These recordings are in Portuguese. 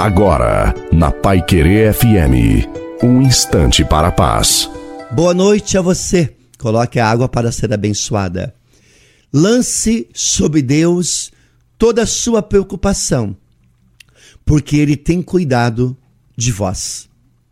Agora, na Paiquerê FM, um instante para a paz. Boa noite a você. Coloque a água para ser abençoada. Lance sobre Deus toda a sua preocupação, porque Ele tem cuidado de vós.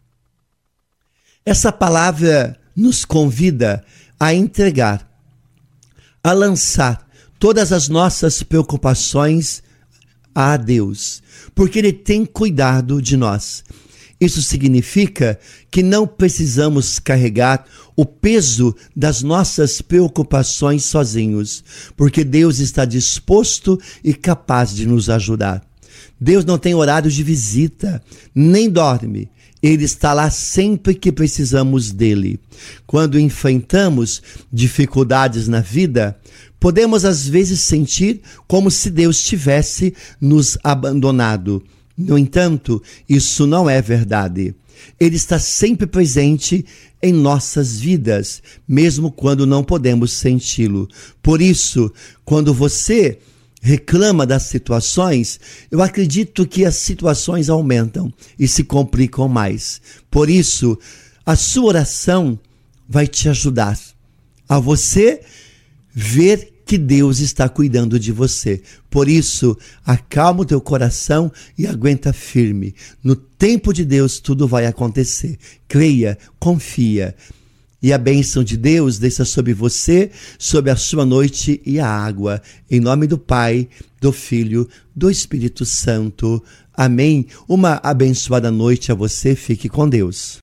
Essa palavra nos convida a entregar, a lançar todas as nossas preocupações a Deus, porque Ele tem cuidado de nós. Isso significa que não precisamos carregar o peso das nossas preocupações sozinhos, porque Deus está disposto e capaz de nos ajudar. Deus não tem horário de visita, nem dorme. Ele está lá sempre que precisamos dele. Quando enfrentamos dificuldades na vida, podemos às vezes sentir como se Deus tivesse nos abandonado. No entanto, isso não é verdade. Ele está sempre presente em nossas vidas, mesmo quando não podemos senti-lo. Por isso, quando você reclama das situações, eu acredito que as situações aumentam e se complicam mais. Por isso, a sua oração vai te ajudar a você ver que Deus está cuidando de você. Por isso, acalma o teu coração e aguenta firme. No tempo de Deus, tudo vai acontecer. Creia, confia. E a bênção de Deus desça sobre você, sobre a sua noite e a água. Em nome do Pai, do Filho, do Espírito Santo. Amém. Uma abençoada noite a você. Fique com Deus.